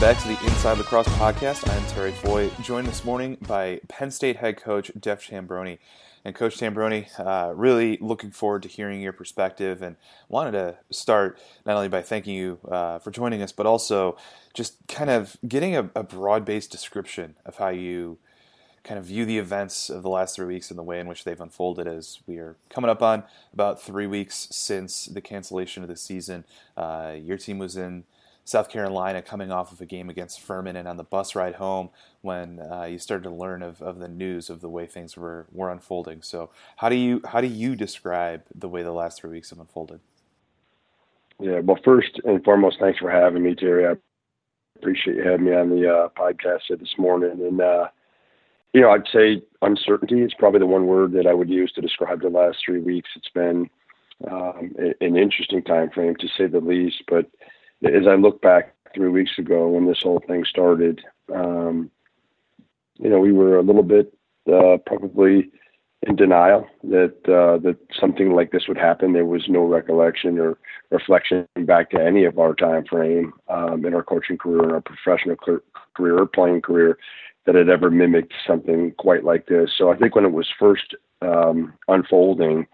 back to the Inside Lacrosse podcast. I'm Terry Foy, joined this morning by Penn State head coach Jeff Tambroni. And Coach Tambroni, really looking forward to hearing your perspective, and wanted to start not only by thanking you for joining us, but also just kind of getting a broad-based description of how you kind of view the events of the last 3 weeks and the way in which they've unfolded, as we are coming up on about 3 weeks since the cancellation of the season. Your team was in South Carolina coming off of a game against Furman, and on the bus ride home when you started to learn of the news of the way things were unfolding. So how do you describe the way the last 3 weeks have unfolded? Yeah, well, first and foremost, thanks for having me, Terry. I appreciate you having me on the podcast here this morning. And, I'd say uncertainty is probably the one word that I would use to describe the last 3 weeks. It's been an interesting time frame, to say the least. But as I look back 3 weeks ago when this whole thing started, we were a little bit probably in denial that something like this would happen. There was no recollection or reflection back to any of our time frame in our coaching career, in our professional career or playing career, that had ever mimicked something quite like this. So I think when it was first unfolding,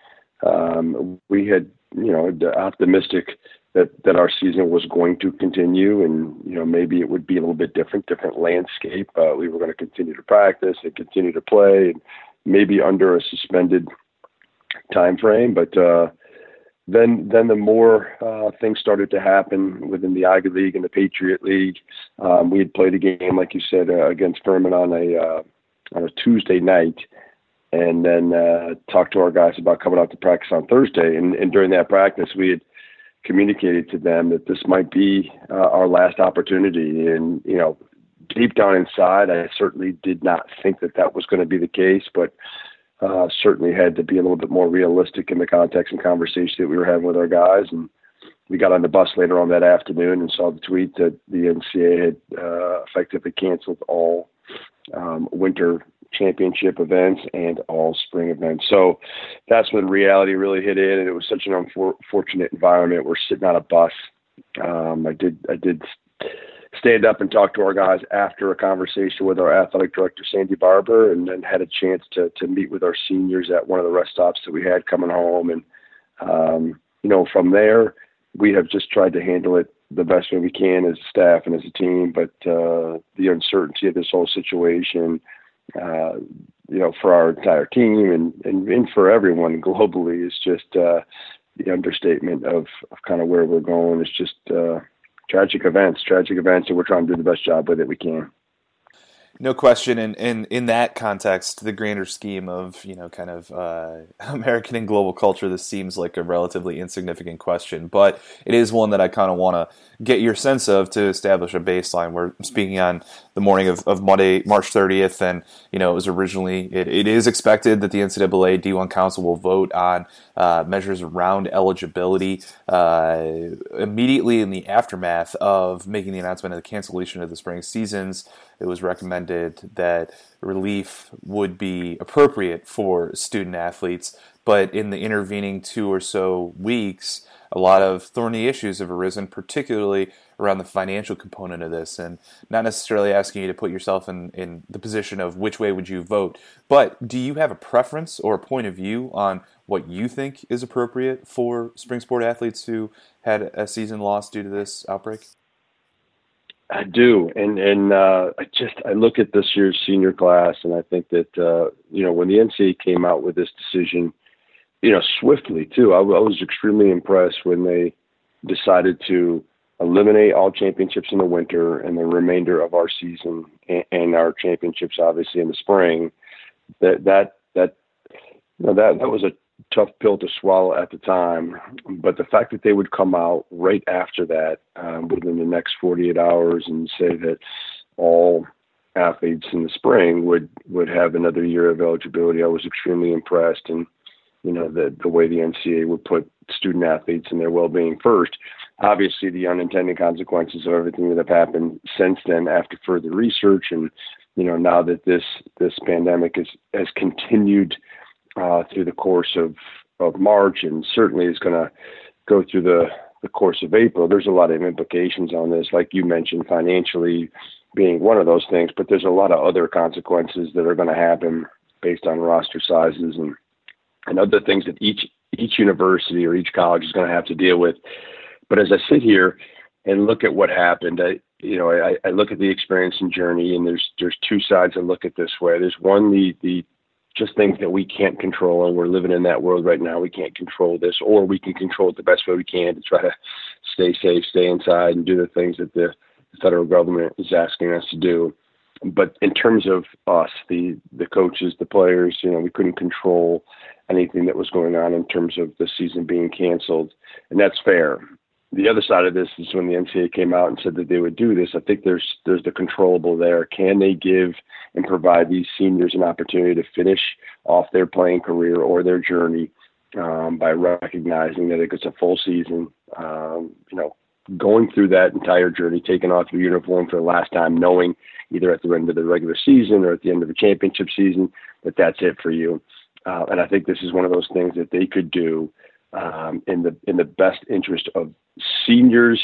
we had, optimistic that our season was going to continue, and maybe it would be a little bit different landscape. We were going to continue to practice and continue to play, and maybe under a suspended time frame. But then the more things started to happen within the Ivy League and the Patriot League. We had played a game, like you said, against Furman on a Tuesday night, and then talked to our guys about coming out to practice on Thursday. And during that practice, we had communicated to them that this might be our last opportunity. And, deep down inside, I certainly did not think that was going to be the case, but certainly had to be a little bit more realistic in the context and conversation that we were having with our guys. And we got on the bus later on that afternoon and saw the tweet that the NCAA had effectively canceled all winter championship events and all spring events. So that's when reality really hit in, and it was such an unfortunate environment. We're sitting on a bus. I did stand up and talk to our guys after a conversation with our athletic director, Sandy Barber, and then had a chance to meet with our seniors at one of the rest stops that we had coming home. And, from there, we have just tried to handle it the best way we can as a staff and as a team. But the uncertainty of this whole situation, for our entire team and for everyone globally, is just the understatement of kind of where we're going. It's just tragic events, and we're trying to do the best job with it we can. No question. And in that context, the grander scheme of, kind of American and global culture, this seems like a relatively insignificant question, but it is one that I kind of want to get your sense of to establish a baseline. We're speaking on the morning of Monday, March 30th, and, it was originally, it is expected that the NCAA D1 Council will vote on measures around eligibility immediately in the aftermath of making the announcement of the cancellation of the spring seasons. It was recommended that relief would be appropriate for student athletes, but in the intervening 2 or so weeks, a lot of thorny issues have arisen, particularly around the financial component of this, and not necessarily asking you to put yourself in the position of which way would you vote, but do you have a preference or a point of view on what you think is appropriate for spring sport athletes who had a season lost due to this outbreak? I do, and I look at this year's senior class, and I think that when the NCAA came out with this decision, swiftly too, I was extremely impressed when they decided to eliminate all championships in the winter and the remainder of our season and our championships, obviously, in the spring. That was a tough pill to swallow at the time, but the fact that they would come out right after that, within the next 48 hours, and say that all athletes in the spring would have another year of eligibility, I was extremely impressed. And the way the NCAA would put student athletes and their well-being first. Obviously, the unintended consequences of everything that have happened since then, after further research, and now that this pandemic has continued through the course of March, and certainly is going to go through the the course of April, there's a lot of implications on this, like you mentioned, financially being one of those things, but there's a lot of other consequences that are going to happen based on roster sizes and other things that each university or each college is going to have to deal with. But as I sit here and look at what happened, I look at the experience and journey, and there's two sides that look at this way. There's one, the just things that we can't control, and we're living in that world right now. We can't control this, or we can control it the best way we can to try to stay safe, stay inside, and do the things that the federal government is asking us to do. But in terms of us, the coaches, the players, we couldn't control anything that was going on in terms of the season being canceled, and that's fair. The other side of this is when the NCAA came out and said that they would do this. I think there's the controllable there. Can they give and provide these seniors an opportunity to finish off their playing career or their journey by recognizing that it's a full season, going through that entire journey, taking off your uniform for the last time, knowing either at the end of the regular season or at the end of the championship season that that's it for you. And I think this is one of those things that they could do in the best interest of seniors,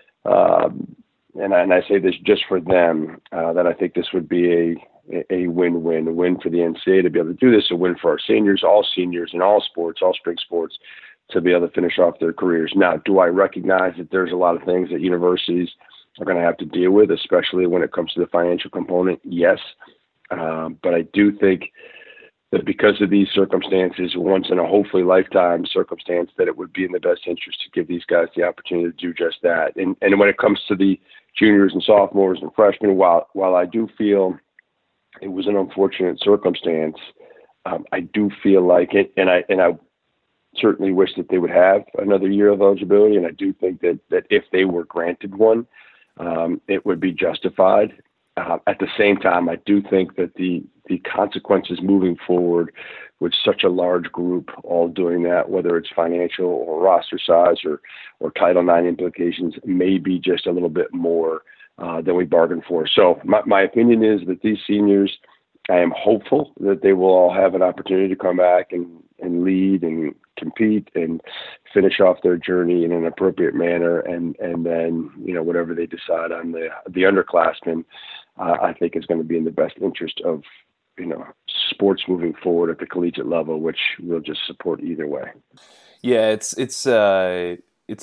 and I say this just for them, that I think this would be a win-win, a win for the NCAA to be able to do this, a win for our seniors in all sports, all spring sports, to be able to finish off their careers. Now, do I recognize that there's a lot of things that universities are going to have to deal with, especially when it comes to the financial component? Yes, but I do think that because of these circumstances, once in a hopefully lifetime circumstance, that it would be in the best interest to give these guys the opportunity to do just that. And when it comes to the juniors and sophomores and freshmen, while I do feel it was an unfortunate circumstance, I do feel like it, and I certainly wish that they would have another year of eligibility. And I do think that if they were granted one, it would be justified. At the same time, I do think that the consequences moving forward with such a large group all doing that, whether it's financial or roster size or Title IX implications, may be just a little bit more than we bargained for. So my opinion is that these seniors, I am hopeful that they will all have an opportunity to come back and lead and compete and finish off their journey in an appropriate manner. And then, whatever they decide on the underclassmen, I think is going to be in the best interest of, sports moving forward at the collegiate level, which we'll just support either way. Yeah, it's a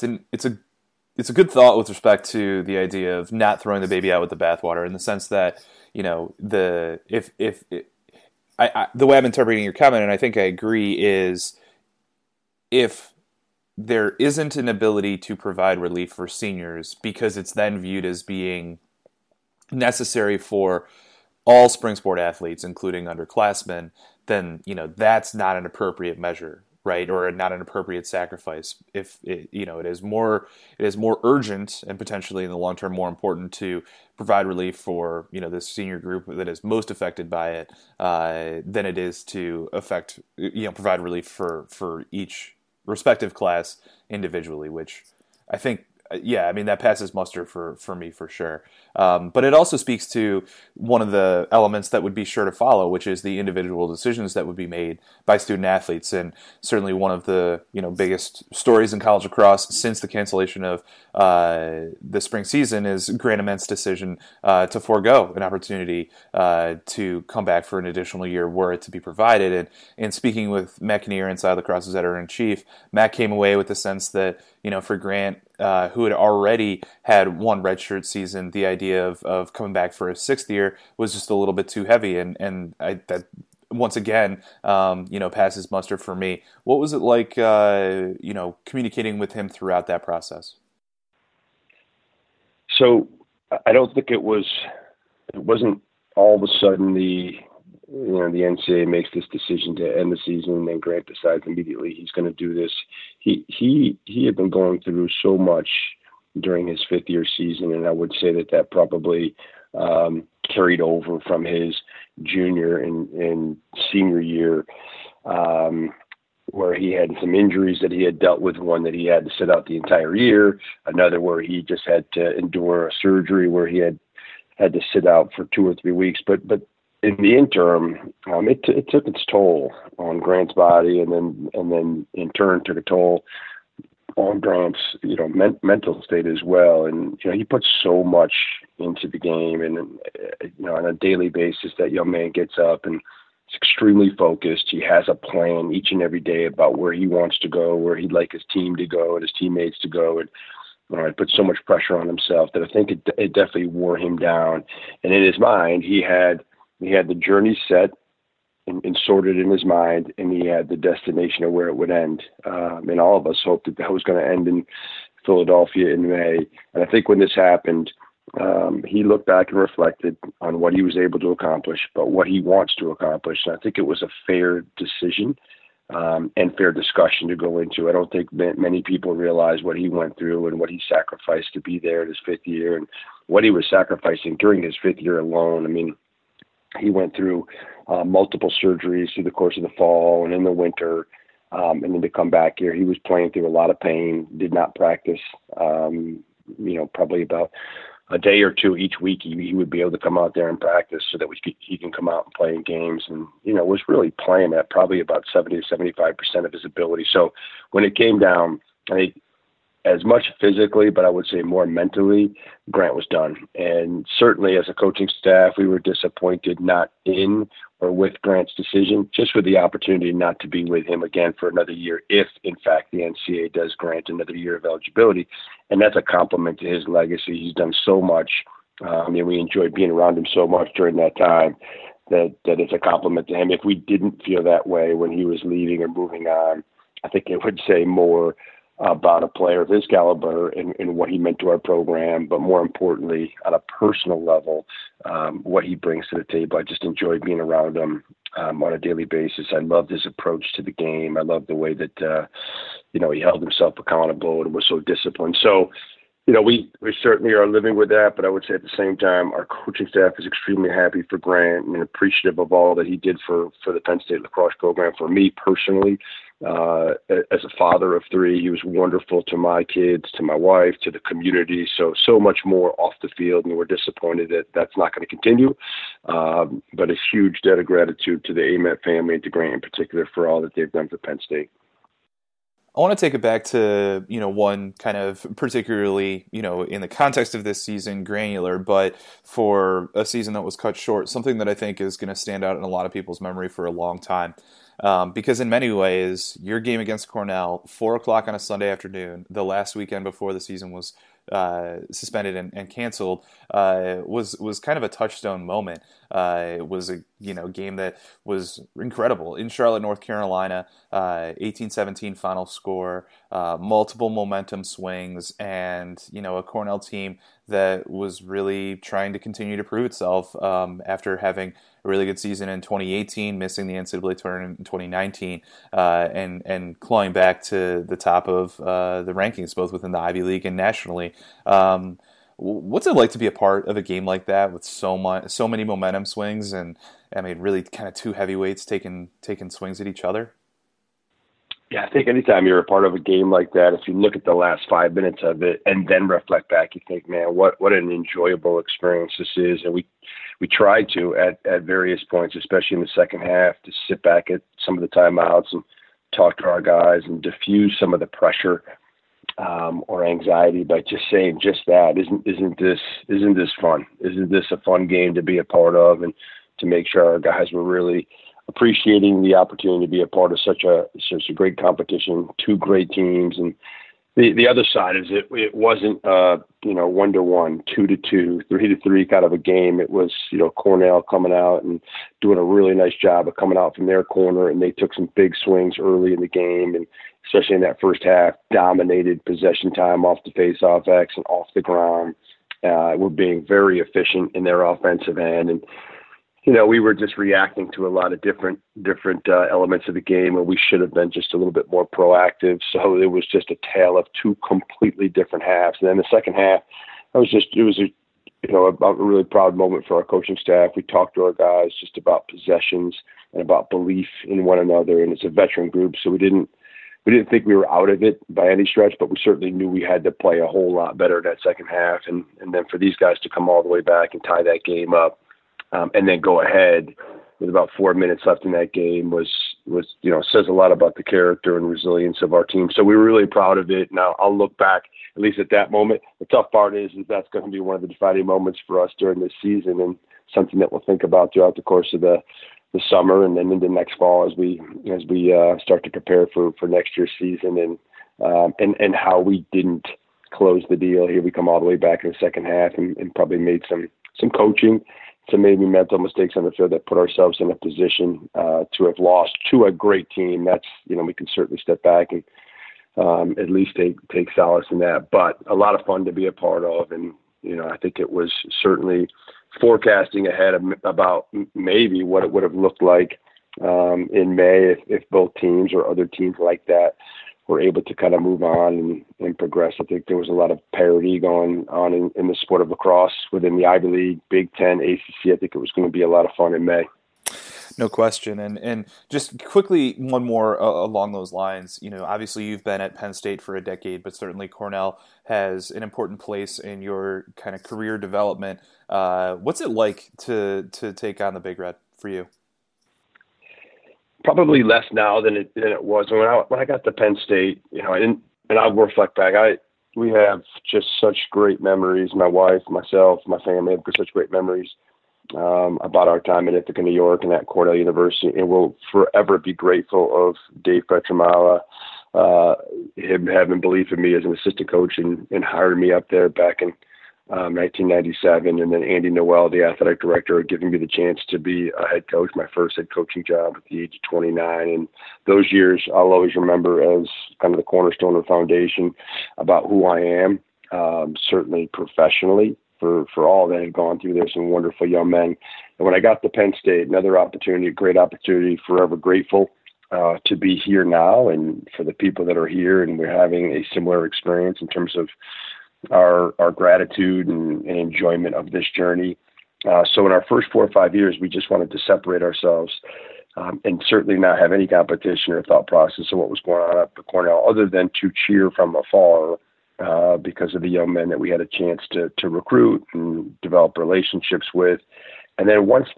good thought with respect to the idea of not throwing the baby out with the bathwater, in the sense that, the way I'm interpreting your comment, and I think I agree, is if there isn't an ability to provide relief for seniors because it's then viewed as being necessary for all spring sport athletes, including underclassmen, then that's not an appropriate measure, right? Or not an appropriate sacrifice. If it is more urgent and potentially in the long term more important to provide relief for this senior group that is most affected by it than it is to provide relief for each respective class individually, which I think. That passes muster for me for sure. But it also speaks to one of the elements that would be sure to follow, which is the individual decisions that would be made by student athletes. And certainly one of the biggest stories in college lacrosse since the cancellation of the spring season is Grant Ament's decision to forego an opportunity to come back for an additional year were it to be provided. And speaking with Matt Kinnear, Inside Lacrosse's editor-in-chief, Matt came away with the sense that for Grant, who had already had one redshirt season, the idea of coming back for a sixth year was just a little bit too heavy, and that once again, passes muster for me. What was it like, communicating with him throughout that process? So I don't think it wasn't all of a sudden the NCAA makes this decision to end the season, and then Grant decides immediately he's going to do this. He had been going through so much during his fifth year season, and I would say that probably carried over from his junior and senior year, where he had some injuries that he had dealt with, one that he had to sit out the entire year, another where he just had to endure a surgery where he had to sit out for 2 or 3 weeks. But in the interim, it took its toll on Grant's body, and then in turn took a toll on Grant's, mental state as well. And, he puts so much into the game, and, on a daily basis, that young man gets up and is extremely focused. He has a plan each and every day about where he wants to go, where he'd like his team to go and his teammates to go. And, he put so much pressure on himself that I think it definitely wore him down. And in his mind, he had the journey set and sorted in his mind, and he had the destination of where it would end. And all of us hoped that was going to end in Philadelphia in May. And I think when this happened, he looked back and reflected on what he was able to accomplish, but what he wants to accomplish. And I think it was a fair decision and fair discussion to go into. I don't think many people realize what he went through and what he sacrificed to be there in his fifth year, and what he was sacrificing during his fifth year alone. I mean, he went through multiple surgeries through the course of the fall and in the winter. And then to come back here, he was playing through a lot of pain, did not practice, probably about a day or two each week. He would be able to come out there and practice so that he can come out and play in games, and, was really playing at probably about 70 to 75% of his ability. So when it came down, I think, as much physically, but I would say more mentally, Grant was done. And certainly as a coaching staff, we were disappointed not in or with Grant's decision, just with the opportunity not to be with him again for another year, if in fact the NCAA does grant another year of eligibility. And that's a compliment to his legacy. He's done so much. We enjoyed being around him so much during that time that it's a compliment to him. If we didn't feel that way when he was leaving or moving on, I think it would say more about a player of his caliber and what he meant to our program, but more importantly, on a personal level, what he brings to the table. I just enjoyed being around him on a daily basis. I loved his approach to the game. I loved the way that, he held himself accountable and was so disciplined. So, we certainly are living with that, but I would say at the same time, our coaching staff is extremely happy for Grant and appreciative of all that he did for the Penn State lacrosse program. For me personally, as a father of three, he was wonderful to my kids, to my wife, to the community. So much more off the field, and we're disappointed that that's not going to continue. But a huge debt of gratitude to the Ament family and to Grant in particular for all that they've done for Penn State. I want to take it back to, one kind of particularly, in the context of this season, granular, but for a season that was cut short, something that I think is going to stand out in a lot of people's memory for a long time. Because in many ways, your game against Cornell, 4:00 on a Sunday afternoon, the last weekend before the season was suspended and canceled, was kind of a touchstone moment. It was a game that was incredible in Charlotte, North Carolina. 18-17 final score, multiple momentum swings, and a Cornell team that was really trying to continue to prove itself after having a really good season in 2018, missing the NCAA tournament in 2019, and clawing back to the top of the rankings, both within the Ivy League and nationally. What's it like to be a part of a game like that with so many momentum swings, and really kind of two heavyweights taking swings at each other? Yeah, I think anytime you're a part of a game like that, if you look at the last 5 minutes of it and then reflect back, you think, man, what an enjoyable experience this is. And we tried to at various points, especially in the second half, to sit back at some of the timeouts and talk to our guys and diffuse some of the pressure or anxiety by just saying just that. Isn't this fun? Isn't this a fun game to be a part of, and to make sure our guys were really appreciating the opportunity to be a part of such a great competition, two great teams. And the other side is it wasn't 1-1, 2-2, 3-3 kind of a game. It was Cornell coming out and doing a really nice job of coming out from their corner, and they took some big swings early in the game, and especially in that first half, dominated possession time off the face-off X and off the ground. Were being very efficient in their offensive end, and we were just reacting to a lot of different elements of the game, and we should have been just a little bit more proactive. So it was just a tale of two completely different halves. And then the second half, it was a really proud moment for our coaching staff. We talked to our guys just about possessions and about belief in one another. And it's a veteran group, so we didn't think we were out of it by any stretch, but we certainly knew we had to play a whole lot better that second half. And then for these guys to come all the way back and tie that game up, and then go ahead with about 4 minutes left in that game was says a lot about the character and resilience of our team. So we were really proud of it. Now I'll look back, at least at that moment. The tough part is that's going to be one of the defining moments for us during this season, and something that we'll think about throughout the course of the summer and then into next fall as we start to prepare for next year's season, and how we didn't close the deal. Here we come all the way back in the second half and probably made some coaching, some maybe mental mistakes on the field that put ourselves in a position to have lost to a great team. That's, we can certainly step back and at least take solace in that. But a lot of fun to be a part of. And, I think it was certainly forecasting ahead about maybe what it would have looked like in May if both teams or other teams like that were able to kind of move on and progress. I think there was a lot of parity going on in the sport of lacrosse within the Ivy League, Big Ten, ACC. I think it was going to be a lot of fun in May. No question. And just quickly, one more along those lines. Obviously you've been at Penn State for a decade, but certainly Cornell has an important place in your kind of career development. What's it like to take on the Big Red for you? Probably less now than it was when I got to Penn State. And I'll reflect back. We have just such great memories. My wife, myself, my family have such great memories about our time in Ithaca, New York, and at Cornell University, and we'll forever be grateful of Dave Petramala, him having belief in me as an assistant coach and hiring me up there back in 1997, and then Andy Noel, the athletic director, giving me the chance to be a head coach, my first head coaching job at the age of 29. And those years I'll always remember as kind of the cornerstone or foundation about who I am, certainly professionally, for all that had gone through there, some wonderful young men. And when I got to Penn State, another opportunity, a great opportunity, forever grateful to be here now, and for the people that are here, and we're having a similar experience in terms of our gratitude and enjoyment of this journey. So in our first 4 or 5 years, we just wanted to separate ourselves and certainly not have any competition or thought process of what was going on up at Cornell, other than to cheer from afar because of the young men that we had a chance to recruit and develop relationships with. And then once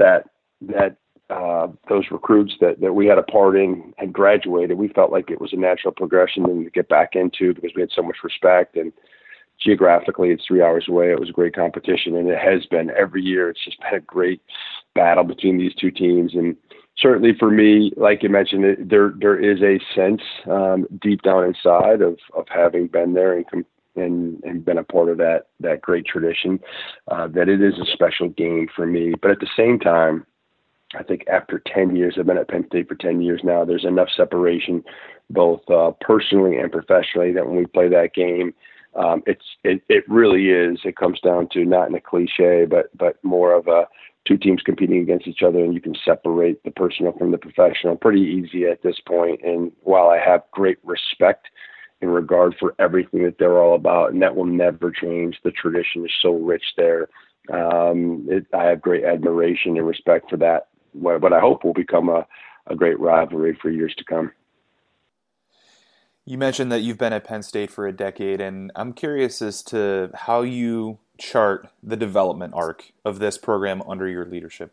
those recruits that we had a part in had graduated, we felt like it was a natural progression to get back into, because we had so much respect, and geographically it's 3 hours away. It was a great competition, and it has been every year. It's just been a great battle between these two teams. And certainly for me, like you mentioned, there is a sense deep down inside of having been there and been a part of that great tradition, that it is a special game for me. But at the same time, I think after 10 years, I've been at Penn State for 10 years now, there's enough separation, both personally and professionally, that when we play that game, it really is. It comes down to, not in a cliche, but more of a two teams competing against each other, and you can separate the personal from the professional pretty easy at this point. And while I have great respect in regard for everything that they're all about, and that will never change, the tradition is so rich there. I have great admiration and respect for that, what I hope will become a great rivalry for years to come. You mentioned that you've been at Penn State for a decade, and I'm curious as to how you chart the development arc of this program under your leadership.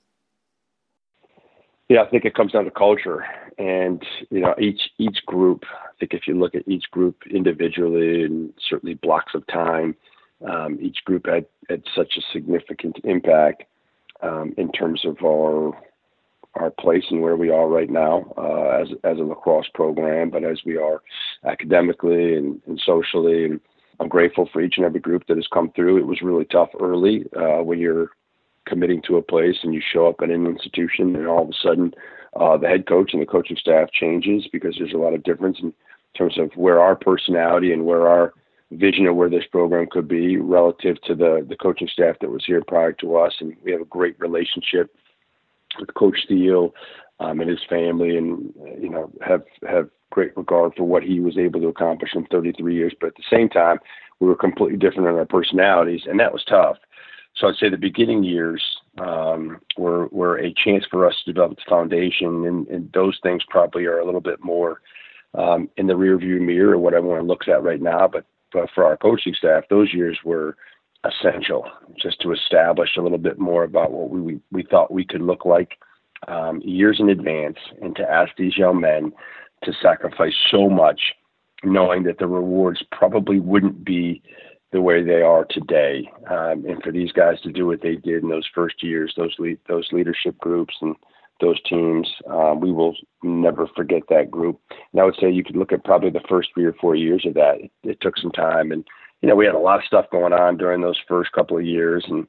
Yeah, I think it comes down to culture, and each group. I think if you look at each group individually, and certainly blocks of time, each group had such a significant impact in terms of our place and where we are right now as a lacrosse program, but as we are academically and socially. And I'm grateful for each and every group that has come through. It was really tough early when you're committing to a place and you show up at an institution, and all of a sudden the head coach and the coaching staff changes, because there's a lot of difference in terms of where our personality and where our vision of where this program could be relative to the coaching staff that was here prior to us. And we have a great relationship with Coach Steele and his family, and have great regard for what he was able to accomplish in 33 years. But at the same time, we were completely different in our personalities, and that was tough. So I'd say the beginning years were a chance for us to develop the foundation, and those things probably are a little bit more in the rearview mirror of what everyone looks at right now. But for our coaching staff, those years were essential, just to establish a little bit more about what we thought we could look like years in advance, and to ask these young men to sacrifice so much, knowing that the rewards probably wouldn't be the way they are today. And for these guys to do what they did in those first years, those leadership groups and those teams, we will never forget that group. And I would say you could look at probably the first 3 or 4 years of that. It took some time, and we had a lot of stuff going on during those first couple of years, and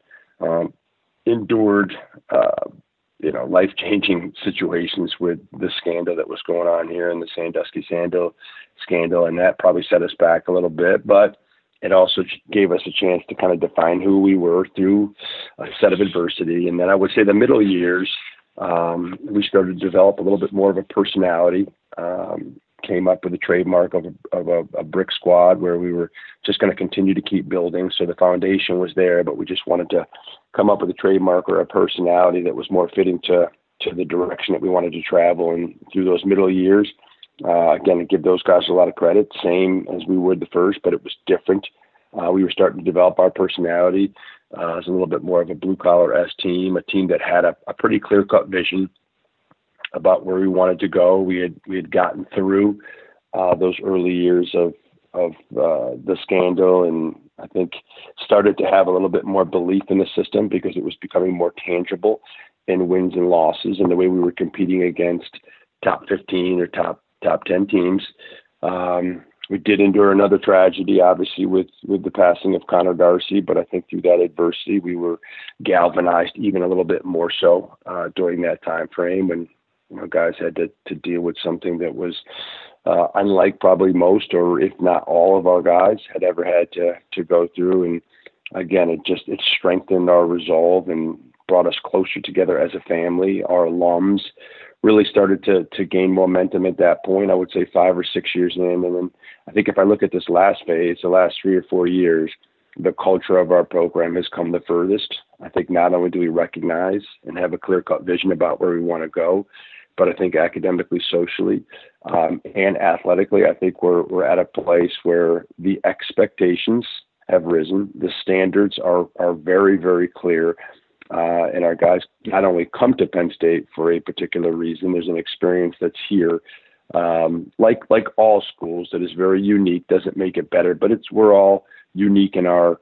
endured life-changing situations with the scandal that was going on here in the Sandusky scandal, and that probably set us back a little bit, but it also gave us a chance to kind of define who we were through a set of adversity. And then I would say the middle years, we started to develop a little bit more of a personality, came up with a trademark of a brick squad, where we were just going to continue to keep building. So the foundation was there, but we just wanted to come up with a trademark or a personality that was more fitting to the direction that we wanted to travel. And through those middle years, again, I give those guys a lot of credit, same as we would the first, but it was different. We were starting to develop our personality as a little bit more of a blue-collar-esque team, a team that had a pretty clear-cut vision about where we wanted to go. We had gotten through those early years of the scandal, and I think started to have a little bit more belief in the system because it was becoming more tangible in wins and losses, and the way we were competing against top 15 or top 10 teams. We did endure another tragedy, obviously, with the passing of Connor Darcy, but I think through that adversity, we were galvanized even a little bit more so during that time frame when guys had to deal with something that was unlike probably most, or if not all of our guys had ever had to go through. And again, it strengthened our resolve and brought us closer together as a family. Our alums really started to gain momentum at that point, I would say 5 or 6 years in. And then I think if I look at this last phase, the last 3 or 4 years, the culture of our program has come the furthest. I think not only do we recognize and have a clear-cut vision about where we want to go, but I think academically, socially, and athletically, I think we're at a place where the expectations have risen. The standards are very, very clear. And our guys not only come to Penn State for a particular reason, there's an experience that's here, like all schools, that is very unique, doesn't make it better, but we're all unique in our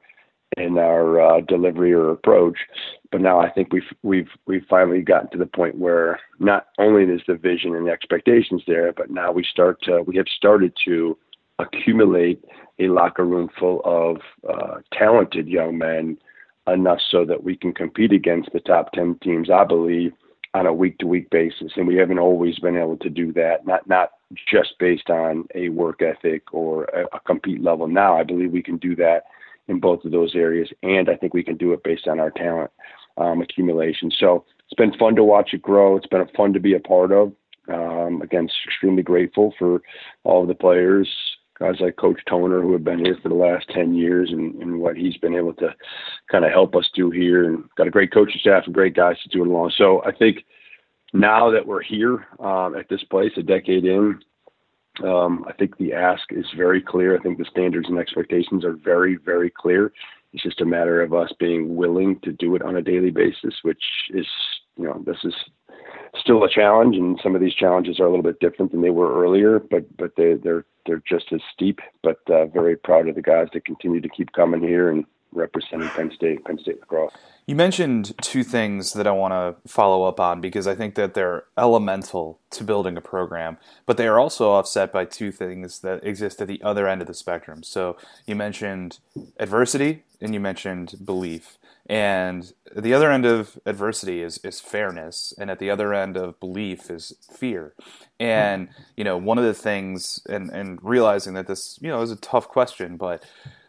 delivery or approach. But now I think we've finally gotten to the point where not only is the vision and the expectations there, but now we have started to accumulate a locker room full of talented young men, enough so that we can compete against the top 10 teams, I believe, on a week-to-week basis. And we haven't always been able to do that, not just based on a work ethic or a compete level. Now I believe we can do that in both of those areas, and I think we can do it based on our talent accumulation. So it's been fun to watch it grow. It's been fun to be a part of. Again, extremely grateful for all of the players, guys like Coach Toner, who have been here for the last 10 years and what he's been able to kind of help us do here, and got a great coaching staff and great guys to do it along. So I think now that we're here at this place, a decade in, I think the ask is very clear. I think the standards and expectations are very, very clear. It's just a matter of us being willing to do it on a daily basis, which is, this is still a challenge, and some of these challenges are a little bit different than they were earlier, but they're just as steep. But very proud of the guys that continue to keep coming here and representing Penn State lacrosse. You mentioned two things that I want to follow up on because I think that they're elemental to building a program, but they are also offset by two things that exist at the other end of the spectrum. So you mentioned adversity and you mentioned belief. And the other end of adversity is fairness, and at the other end of belief is fear. And, one of the things, and realizing that this, is a tough question, but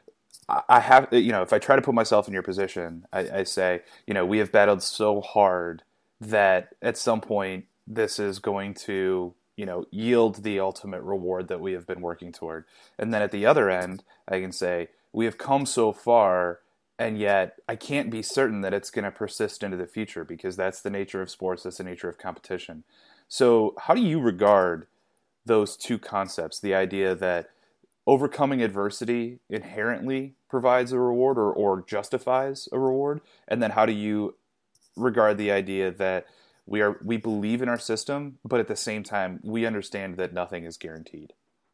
I have, if I try to put myself in your position, I say, we have battled so hard that at some point this is going to, yield the ultimate reward that we have been working toward. And then at the other end, I can say, we have come so far, and yet I can't be certain that it's going to persist into the future because that's the nature of sports, that's the nature of competition. So how do you regard those two concepts, the idea that overcoming adversity inherently provides a reward or justifies a reward? And then how do you regard the idea that we believe in our system, but at the same time, we understand that nothing is guaranteed?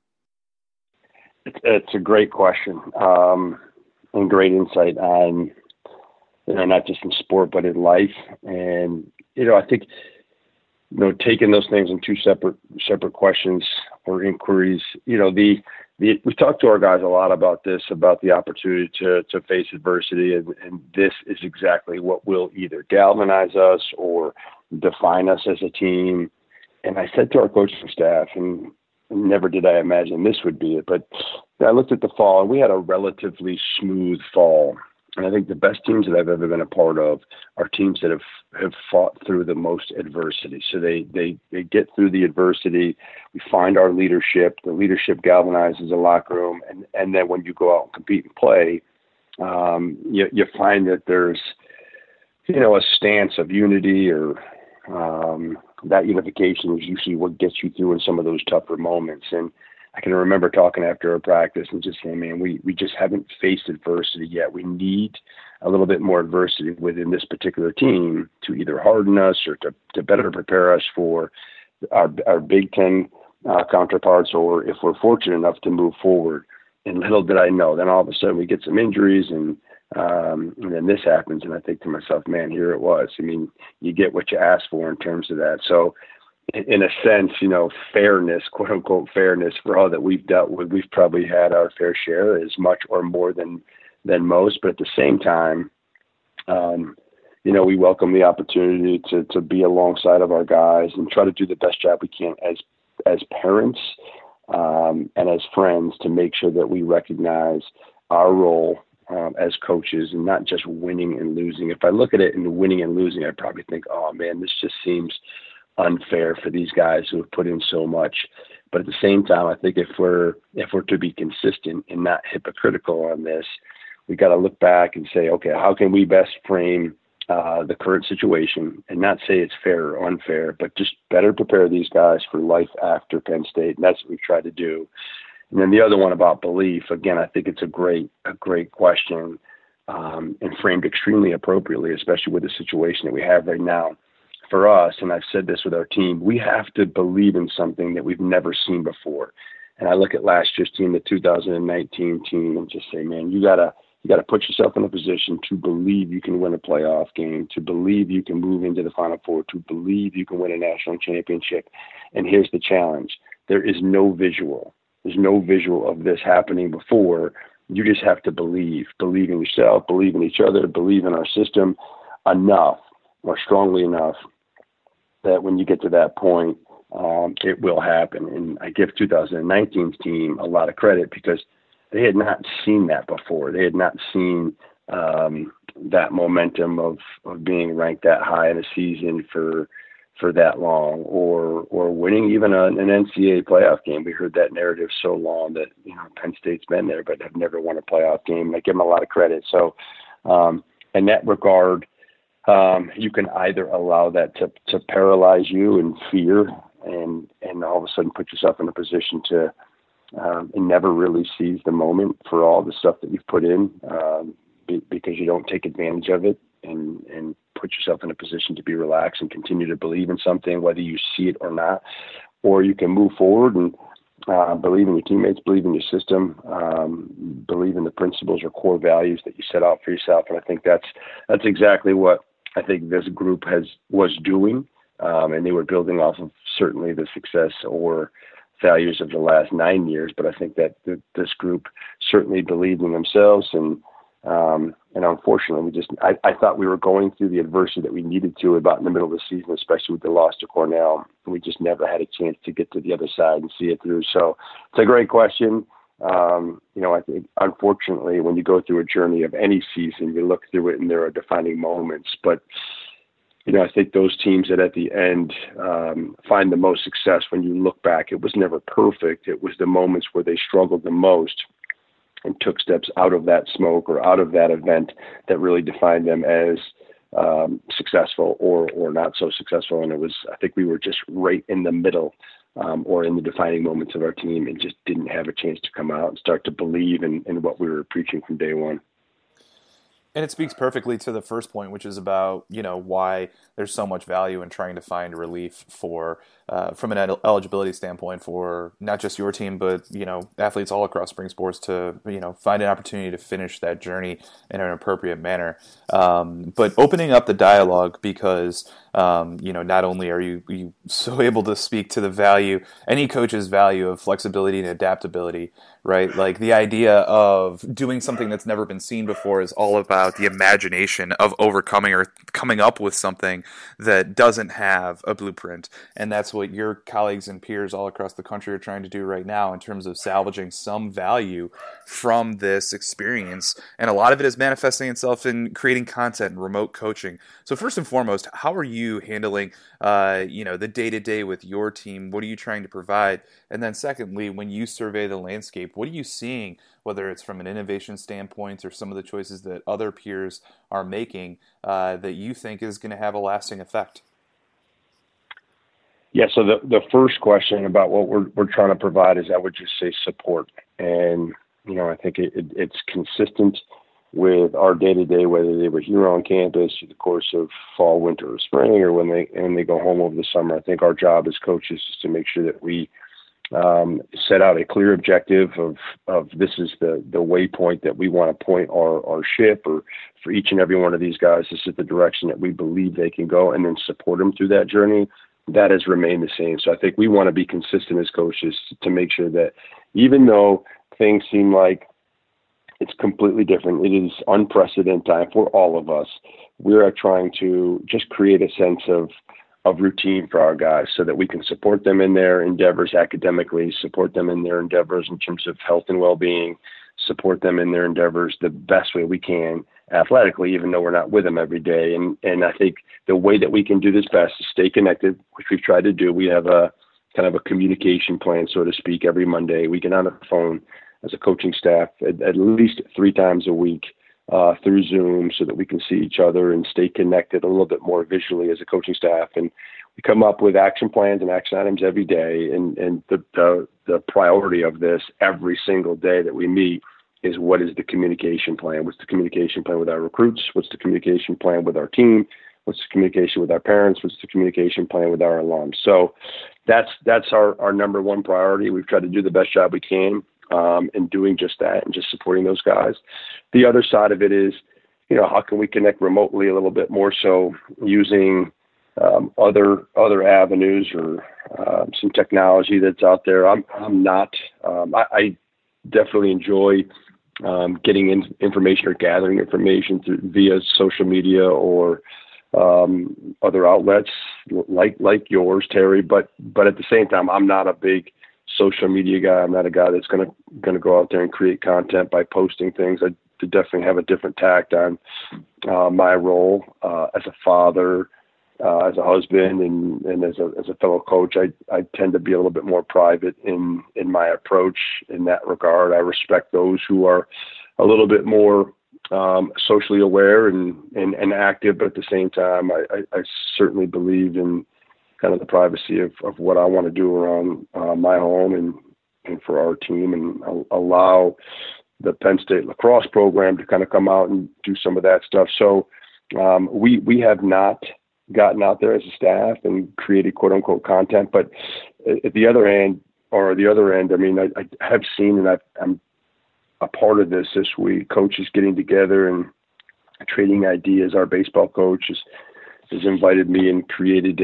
It's a great question, and great insight on, not just in sport, but in life. And, I think, taking those things in two separate questions or inquiries, we talk to our guys a lot about this, about the opportunity to face adversity. And this is exactly what will either galvanize us or define us as a team. And I said to our coaching staff, and never did I imagine this would be it, but I looked at the fall and we had a relatively smooth fall. And I think the best teams that I've ever been a part of are teams that have fought through the most adversity. So they get through the adversity. We find our leadership. The leadership galvanizes the locker room. And then when you go out and compete and play, you find that there's, a stance of unity, or that unification is usually what gets you through in some of those tougher moments. And I can remember talking after a practice and just saying, man, we just haven't faced adversity yet. We need a little bit more adversity within this particular team to either harden us or to better prepare us for our Big Ten counterparts, or if we're fortunate enough to move forward. And little did I know, then all of a sudden we get some injuries, and then this happens. And I think to myself, man, here it was. I mean, you get what you ask for in terms of that. So, in a sense, fairness, quote unquote fairness, for all that we've dealt with, we've probably had our fair share, as much or more than most. But at the same time, we welcome the opportunity to be alongside of our guys and try to do the best job we can as parents, and as friends, to make sure that we recognize our role as coaches, and not just winning and losing. If I look at it in winning and losing, I probably think, oh man, this just seems unfair for these guys who have put in so much. But at the same time, I think if we're to be consistent and not hypocritical on this, we got to look back and say, okay, how can we best frame the current situation, and not say it's fair or unfair, but just better prepare these guys for life after Penn State. And that's what we've tried to do. And then the other one about belief, again, I think it's a great question, and framed extremely appropriately, especially with the situation that we have right now. For us, and I've said this with our team, we have to believe in something that we've never seen before. And I look at last year's team, the 2019 team, and just say, man, you gotta put yourself in a position to believe you can win a playoff game, to believe you can move into the Final Four, to believe you can win a national championship. And here's the challenge: there is no visual. There's no visual of this happening before. You just have to believe in yourself, believe in each other, believe in our system enough, or strongly enough, that when you get to that point, it will happen. And I give 2019's team a lot of credit, because they had not seen that before. They had not seen that momentum of being ranked that high in a season for that long, or winning even an NCAA playoff game. We heard that narrative so long that, Penn State's been there, but have never won a playoff game. I give them a lot of credit. So in that regard, you can either allow that to paralyze you in fear, and all of a sudden put yourself in a position to and never really seize the moment for all the stuff that you've put in, because you don't take advantage of it, and put yourself in a position to be relaxed and continue to believe in something, whether you see it or not. Or you can move forward and believe in your teammates, believe in your system, believe in the principles or core values that you set out for yourself. And I think that's exactly what I think this group was doing, and they were building off of certainly the success or failures of the last 9 years. But I think that this group certainly believed in themselves, and unfortunately, I thought we were going through the adversity that we needed to about in the middle of the season, especially with the loss to Cornell. We just never had a chance to get to the other side and see it through. So it's a great question. I think, unfortunately, when you go through a journey of any season, you look through it and there are defining moments. But, I think those teams that at the end find the most success, when you look back, it was never perfect. It was the moments where they struggled the most and took steps out of that smoke or out of that event that really defined them as successful or not so successful. And I think we were just right in the middle, or in the defining moments of our team, and just didn't have a chance to come out and start to believe in what we were preaching from day one. And it speaks perfectly to the first point, which is about, why there's so much value in trying to find relief for, from an eligibility standpoint for not just your team, but, athletes all across spring sports to, find an opportunity to finish that journey in an appropriate manner. But opening up the dialogue because, not only are you so able to speak to the value, any coach's value of flexibility and adaptability, right? Like the idea of doing something that's never been seen before is all about the imagination of overcoming or coming up with something that doesn't have a blueprint. And that's what your colleagues and peers all across the country are trying to do right now in terms of salvaging some value from this experience. And a lot of it is manifesting itself in creating content and remote coaching. So first and foremost, how are you handling, the day-to-day with your team? What are you trying to provide? And then secondly, when you survey the landscape, what are you seeing, whether it's from an innovation standpoint or some of the choices that other peers are making that you think is going to have a lasting effect? Yeah, so the first question about what we're trying to provide is, I would just say, support. And, I think it's consistent with our day-to-day, whether they were here on campus through the course of fall, winter, or spring, or when they go home over the summer. I think our job as coaches is to make sure that we set out a clear objective of this is the waypoint that we want to point our ship, or for each and every one of these guys, this is the direction that we believe they can go, and then support them through that journey. That has remained the same. So I think we want to be consistent as coaches to make sure that even though things seem like it's completely different, it is unprecedented time for all of us, we're trying to just create a sense of routine for our guys so that we can support them in their endeavors academically, support them in their endeavors in terms of health and well-being, support them in their endeavors the best way we can athletically, even though we're not with them every day. And I think the way that we can do this best is stay connected, which we've tried to do. We have a kind of a communication plan, so to speak, every Monday. We get on the phone as a coaching staff at least 3 times a week through Zoom so that we can see each other and stay connected a little bit more visually as a coaching staff. And we come up with action plans and action items every day. And the priority of this every single day that we meet is, what is the communication plan? What's the communication plan with our recruits? What's the communication plan with our team? What's the communication with our parents? What's the communication plan with our alums? So that's our number one priority. We've tried to do the best job we can in doing just that and just supporting those guys. The other side of it is, how can we connect remotely a little bit more, so using other avenues or some technology that's out there. I definitely enjoy getting information or gathering information via social media or other outlets like yours, Terry. But at the same time, I'm not a big social media guy. I'm not a guy that's going to go out there and create content by posting things. I definitely have a different tact on my role as a father, as a husband, and as a fellow coach. I tend to be a little bit more private in my approach in that regard. I respect those who are a little bit more socially aware and active, but at the same time, I certainly believe in kind of the privacy of what I want to do around my home and for our team, and allow the Penn State lacrosse program to kind of come out and do some of that stuff. So we have not gotten out there as a staff and created quote unquote content, but at the other end, I mean, I have seen, and I'm a part of this week, coaches getting together and trading ideas. Our baseball coach has invited me and created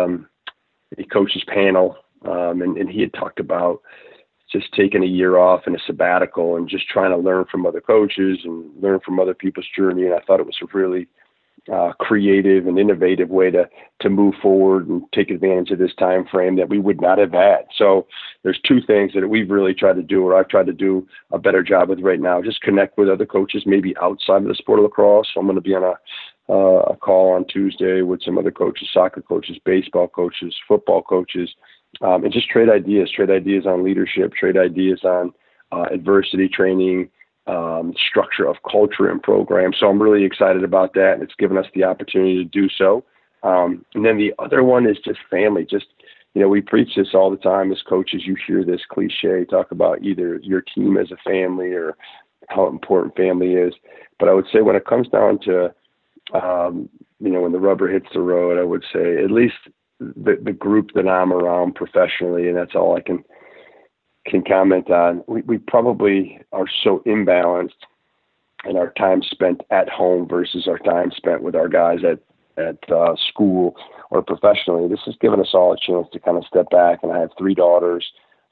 a coaches panel. And he had talked about just taking a year off and a sabbatical and just trying to learn from other coaches and learn from other people's journey. And I thought it was a really creative and innovative way to move forward and take advantage of this time frame that we would not have had. So there's 2 things that we've really tried to do, or I've tried to do a better job with right now. Just connect with other coaches, maybe outside of the sport of lacrosse. So I'm going to be on a call on Tuesday with some other coaches, soccer coaches, baseball coaches, football coaches, and just trade ideas on leadership, trade ideas on adversity training, structure of culture and program. So I'm really excited about that, and it's given us the opportunity to do so. And then the other one is just family. Just, we preach this all the time as coaches. You hear this cliche, talk about either your team as a family or how important family is. But I would say when it comes down to, when the rubber hits the road, I would say at least the group that I'm around professionally, and that's all I can comment on, we probably are so imbalanced in our time spent at home versus our time spent with our guys at school or professionally. This has given us all a chance to kind of step back, and I have 3 daughters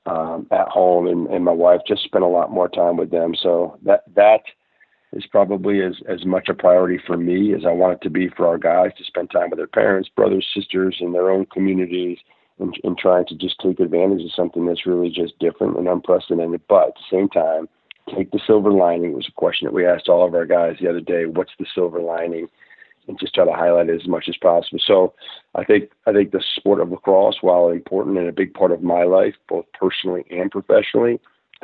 at home, and my wife just spent a lot more time with them. So that is probably as much a priority for me as I want it to be for our guys, to spend time with their parents, brothers, sisters, in their own communities, and trying to just take advantage of something that's really just different and unprecedented. But at the same time, take the silver lining. It was a question that we asked all of our guys the other day. What's the silver lining? And just try to highlight it as much as possible. So I think the sport of lacrosse, while important and a big part of my life, both personally and professionally,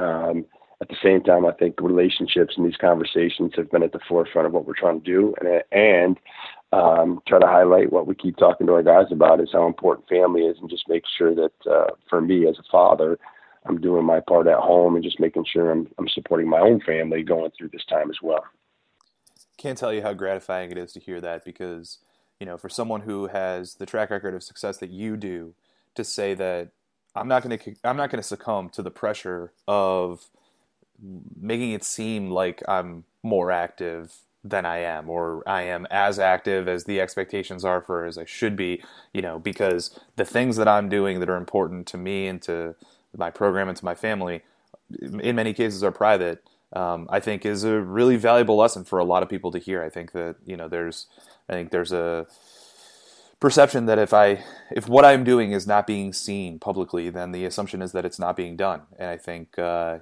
at the same time, I think relationships and these conversations have been at the forefront of what we're trying to do, and try to highlight what we keep talking to our guys about is how important family is, and just make sure that for me as a father, I'm doing my part at home and just making sure I'm supporting my own family going through this time as well. Can't tell you how gratifying it is to hear that, because, for someone who has the track record of success that you do, to say that I'm not going to succumb to the pressure of making it seem like I'm more active than I am, or I am as active as the expectations are for as I should be, because the things that I'm doing that are important to me and to my program and to my family, in many cases are private, I think is a really valuable lesson for a lot of people to hear. I think that, there's a perception that if what I'm doing is not being seen publicly, then the assumption is that it's not being done. And I think,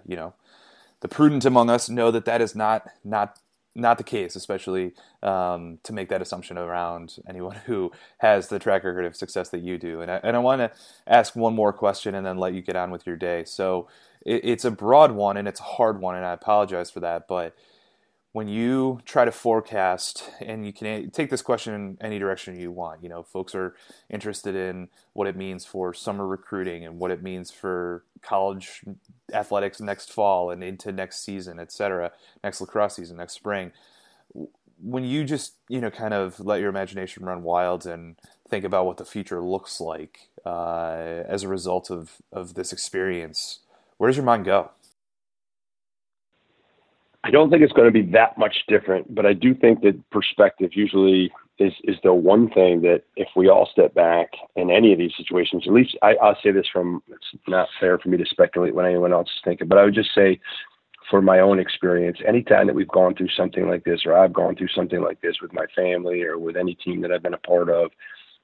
the prudent among us know that is not the case, especially to make that assumption around anyone who has the track record of success that you do. And I want to ask one more question and then let you get on with your day. So it's a broad one and it's a hard one, and I apologize for that. But when you try to forecast, and you can take this question in any direction you want, folks are interested in what it means for summer recruiting and what it means for college athletics next fall and into next season, et cetera, next lacrosse season, next spring. When you just, kind of let your imagination run wild and think about what the future looks like as a result of this experience, where does your mind go? I don't think it's going to be that much different, but I do think that perspective usually is the one thing that if we all step back in any of these situations, at least I'll say this it's not fair for me to speculate what anyone else is thinking, but I would just say for my own experience, anytime that we've gone through something like this, or I've gone through something like this with my family or with any team that I've been a part of,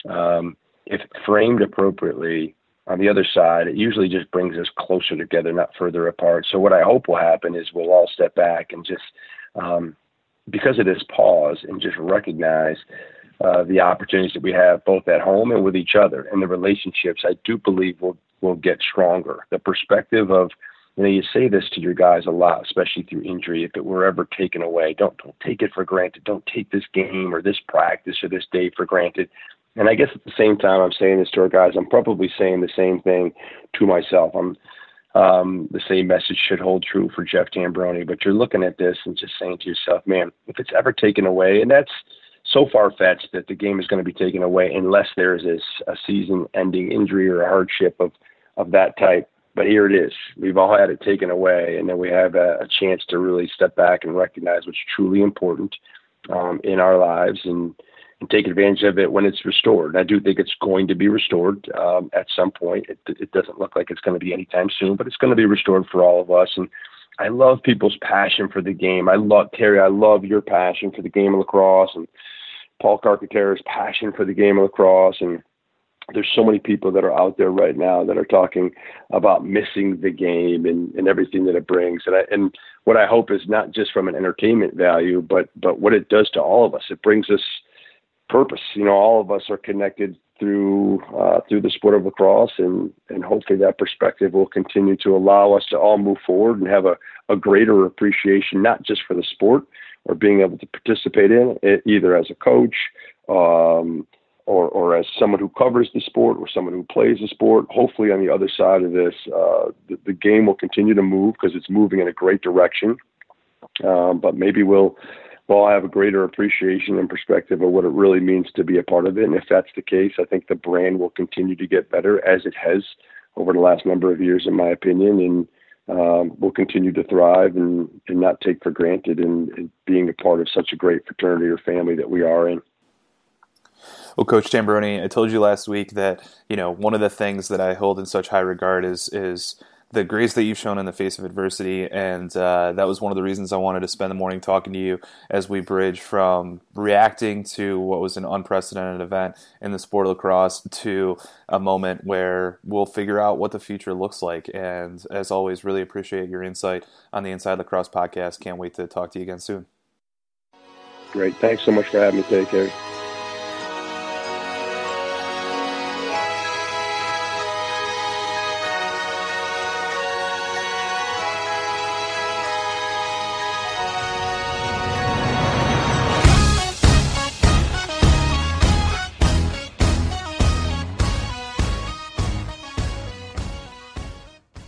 if framed appropriately, on the other side, it usually just brings us closer together, not further apart. So what I hope will happen is we'll all step back and just, because of this pause, and just recognize the opportunities that we have both at home and with each other, and the relationships, I do believe will get stronger. The perspective of, you say this to your guys a lot, especially through injury, if it were ever taken away, don't take it for granted. Don't take this game or this practice or this day for granted. And I guess at the same time I'm saying this to our guys, I'm probably saying the same thing to myself. The same message should hold true for Jeff Tambroni, but you're looking at this and just saying to yourself, man, if it's ever taken away, and that's so far-fetched that the game is going to be taken away unless there is a season-ending injury or a hardship of that type. But here it is. We've all had it taken away, and then we have a chance to really step back and recognize what's truly important in our lives and take advantage of it when it's restored. And I do think it's going to be restored at some point. It doesn't look like it's going to be anytime soon, but it's going to be restored for all of us. And I love people's passion for the game. Terry, I love your passion for the game of lacrosse, and Paul Carcaterra's passion for the game of lacrosse. And there's so many people that are out there right now that are talking about missing the game and everything that it brings. And what I hope is not just from an entertainment value, but what it does to all of us. It brings us purpose. All of us are connected through the sport of lacrosse, and hopefully that perspective will continue to allow us to all move forward and have a greater appreciation, not just for the sport or being able to participate in it, either as a coach or as someone who covers the sport or someone who plays the sport. Hopefully on the other side of this, the game will continue to move because it's moving in a great direction. But maybe we'll well, I have a greater appreciation and perspective of what it really means to be a part of it. And if that's the case, I think the brand will continue to get better, as it has over the last number of years, in my opinion, and will continue to thrive and not take for granted in being a part of such a great fraternity or family that we are in. Well, Coach Tambroni, I told you last week that, one of the things that I hold in such high regard is the grace that you've shown in the face of adversity, and that was one of the reasons I wanted to spend the morning talking to you as we bridge from reacting to what was an unprecedented event in the sport of lacrosse to a moment where we'll figure out what the future looks like. And as always, really appreciate your insight on the Inside Lacrosse podcast. Can't wait to talk to you again soon. Great. Thanks so much for having me today, Kerry.